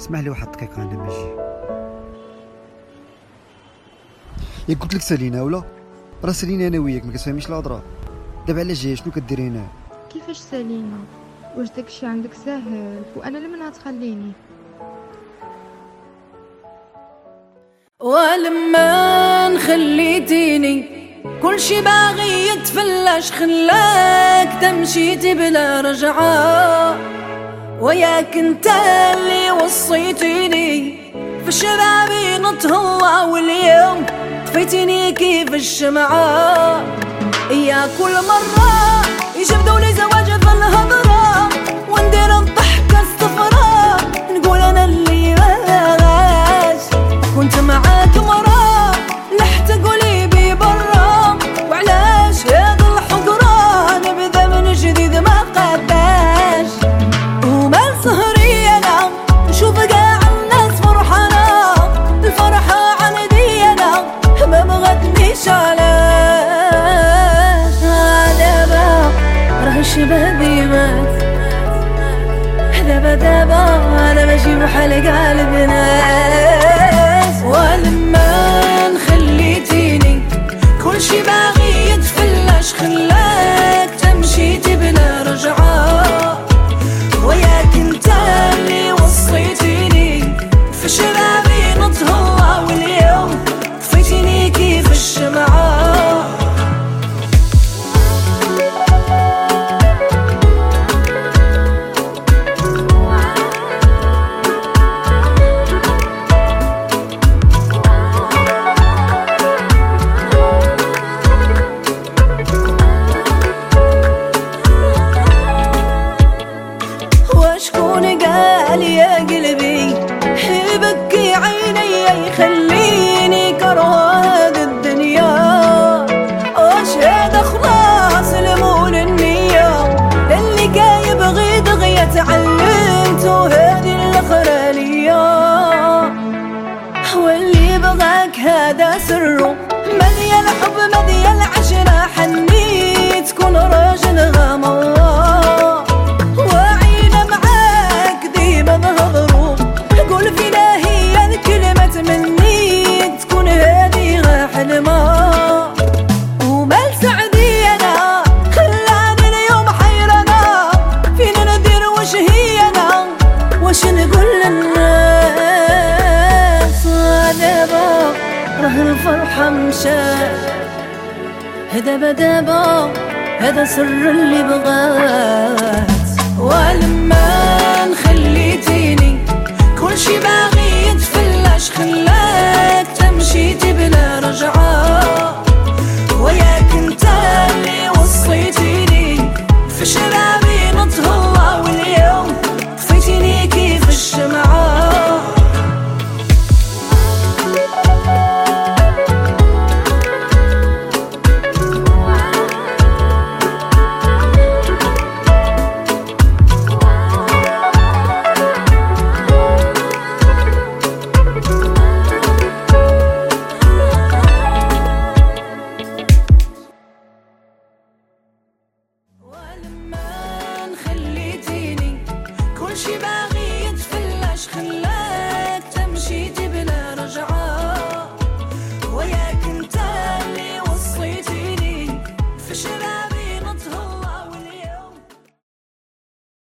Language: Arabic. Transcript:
اسمح لي واحد الدقيقه انا ماشي. ياك قلت لك سالينا ولا راه سالينا انا وياك ما كتفهميش الهضره. دابا علاش جايه شنو كديري هنا؟ كيفاش سالينا؟ واش داكشي عندك ساهل وانا لمن غتخليني؟ ولما خليتيني كل شي باغي يتفلاش خلاك تمشيتي بلا رجعة، وياك انت اللي وصيتيني في شبابي نتهوى واليوم طفيتيني كيف الشمعة. يا كل مرة يجبدوا لي زواج في الهضرة وندير الضحكة الصفرا نقول انا اللي بغاش كنت معاك مرة لحت قولي بي برا، وعلاش هذا الحضران نبدا من جديد ما قداش. وما سهري انا نشوف قاع الناس فرحانة، الفرحة عندي انا ما بغتنيش علاش. دابا راه شبابي مات، دابا انا ماشي بحال قلب ناس. ولما خليتيني كل شي باغي يتفلاش خلاك تمشيتي بلا رجعة، وياك انت اللي وصيتيني في شبابي نتهوى واليوم طفيتيني كيف الشمعة. شكون قال يا قلبي يبكي عيني يخليني كره هذه الدنيا؟ واش هذا خلاص المول النية اللي كان يبغي دغيا تعلمتو هذه الاخرانية؟ واللي بغاك هذا سره مليان حب مليان عشرة حنيت تكون راجل غمض قول فينا هي الكلمة مني تكون هذه حلمة. ومال سعدي أنا خلاني اليوم حيرانة فين ندير واش هي أنا واش نقول للناس. دابا راه الفرحة مشات، دابا هذا سر اللي بغات. ولما خليتيني كل شي باغي يتفلاش خلاك تمشيتي بلا رجعة،